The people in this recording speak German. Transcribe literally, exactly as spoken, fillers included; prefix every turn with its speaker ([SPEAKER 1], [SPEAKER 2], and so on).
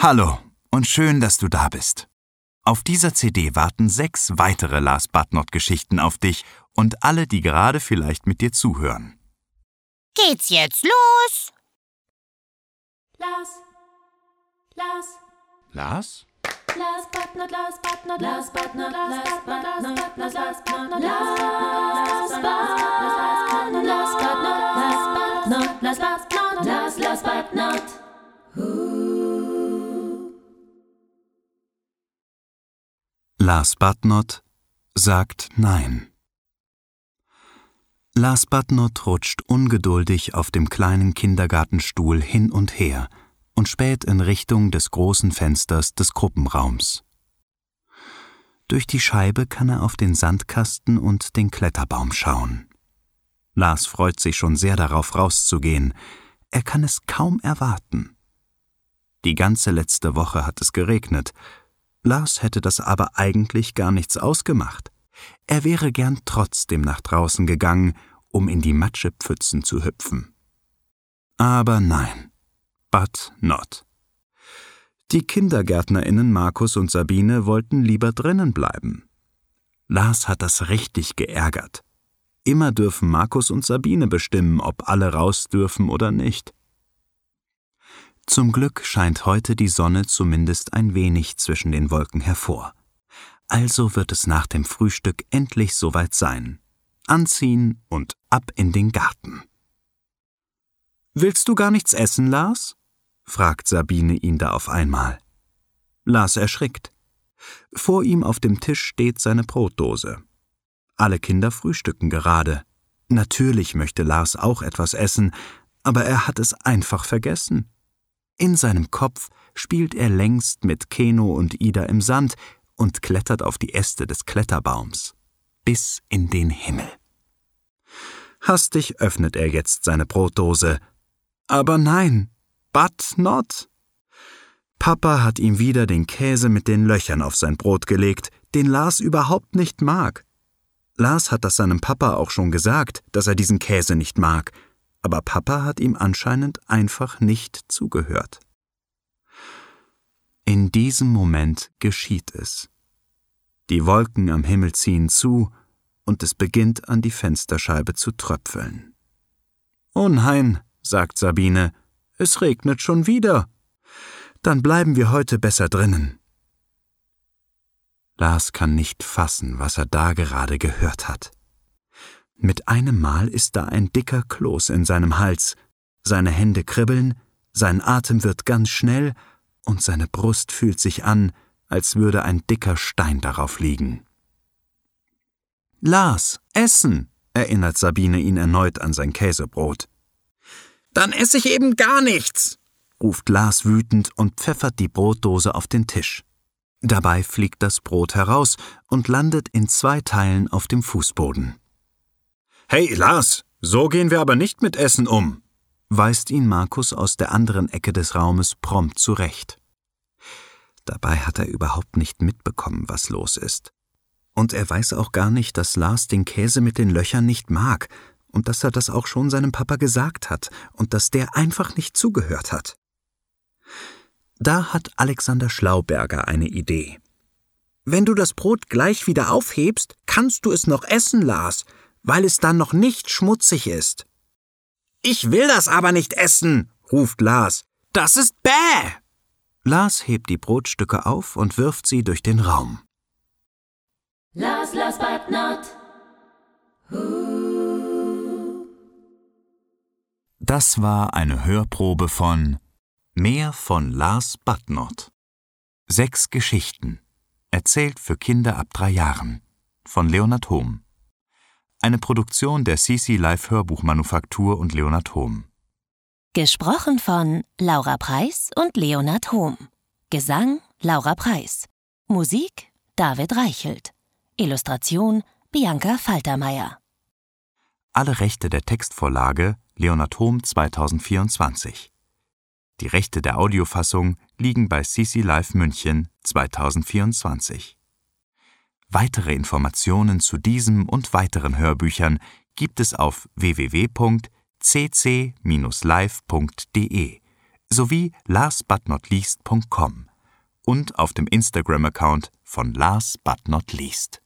[SPEAKER 1] Hallo und schön, dass du da bist. Auf dieser C D warten sechs weitere Last-But-Not-Geschichten auf dich und alle, die gerade vielleicht mit dir zuhören.
[SPEAKER 2] Geht's jetzt los?
[SPEAKER 3] Last, Last,
[SPEAKER 1] Lars?
[SPEAKER 3] Last but not last but not last but not last but not last but not last but not last but not last but not last last but not.
[SPEAKER 1] Last But Not sagt Nein. Last But Not rutscht ungeduldig auf dem kleinen Kindergartenstuhl hin und her und späht in Richtung des großen Fensters des Gruppenraums. Durch die Scheibe kann er auf den Sandkasten und den Kletterbaum schauen. Lars freut sich schon sehr darauf, rauszugehen. Er kann es kaum erwarten. Die ganze letzte Woche hat es geregnet. Lars hätte das aber eigentlich gar nichts ausgemacht. Er wäre gern trotzdem nach draußen gegangen, um in die Matschepfützen zu hüpfen. Aber nein, but not. Die KindergärtnerInnen Markus und Sabine wollten lieber drinnen bleiben. Lars hat das richtig geärgert. Immer dürfen Markus und Sabine bestimmen, ob alle raus dürfen oder nicht. Zum Glück scheint heute die Sonne zumindest ein wenig zwischen den Wolken hervor. Also wird es nach dem Frühstück endlich soweit sein. Anziehen und ab in den Garten. »Willst du gar nichts essen, Lars?« fragt Sabine ihn da auf einmal. Lars erschrickt. Vor ihm auf dem Tisch steht seine Brotdose. Alle Kinder frühstücken gerade. Natürlich möchte Lars auch etwas essen, aber er hat es einfach vergessen. In seinem Kopf spielt er längst mit Keno und Ida im Sand und klettert auf die Äste des Kletterbaums. Bis in den Himmel. Hastig öffnet er jetzt seine Brotdose. Aber nein, but not. Papa hat ihm wieder den Käse mit den Löchern auf sein Brot gelegt, den Lars überhaupt nicht mag. Lars hat das seinem Papa auch schon gesagt, dass er diesen Käse nicht mag, aber Papa hat ihm anscheinend einfach nicht zugehört. In diesem Moment geschieht es. Die Wolken am Himmel ziehen zu und es beginnt an die Fensterscheibe zu tröpfeln. »Oh nein«, sagt Sabine, »es regnet schon wieder. Dann bleiben wir heute besser drinnen.« Lars kann nicht fassen, was er da gerade gehört hat. Mit einem Mal ist da ein dicker Kloß in seinem Hals, seine Hände kribbeln, sein Atem wird ganz schnell und seine Brust fühlt sich an, als würde ein dicker Stein darauf liegen. »Lars, essen«, erinnert Sabine ihn erneut an sein Käsebrot. »Dann esse ich eben gar nichts«, ruft Lars wütend und pfeffert die Brotdose auf den Tisch. Dabei fliegt das Brot heraus und landet in zwei Teilen auf dem Fußboden. »Hey, Lars, so gehen wir aber nicht mit Essen um«, weist ihn Markus aus der anderen Ecke des Raumes prompt zurecht. Dabei hat er überhaupt nicht mitbekommen, was los ist. Und er weiß auch gar nicht, dass Lars den Käse mit den Löchern nicht mag und dass er das auch schon seinem Papa gesagt hat und dass der einfach nicht zugehört hat. Da hat Alexander Schlauberger eine Idee. »Wenn du das Brot gleich wieder aufhebst, kannst du es noch essen, Lars, weil es dann noch nicht schmutzig ist.« »Ich will das aber nicht essen«, ruft Lars. »Das ist bäh!« Lars hebt die Brotstücke auf und wirft sie durch den Raum.
[SPEAKER 3] Last, last but not. Ooh.
[SPEAKER 1] Das war eine Hörprobe von Mehr von Last But Not. Sechs Geschichten, erzählt für Kinder ab drei Jahren, von Leonard Hohm. Eine Produktion der C C Live Hörbuchmanufaktur und Leonard Hohm.
[SPEAKER 2] Gesprochen von Laura Preiß und Leonard Hohm. Gesang Laura Preiß. Musik David Reichelt. Illustration Bianca Faltermeier.
[SPEAKER 1] Alle Rechte der Textvorlage Leonard Hohm zweitausendvierundzwanzig. Die Rechte der Audiofassung liegen bei C C Live München zweitausendvierundzwanzig. Weitere Informationen zu diesem und weiteren Hörbüchern gibt es auf w w w punkt c c Bindestrich live punkt d e sowie last but not least punkt com und auf dem Instagram-Account von Last but not least.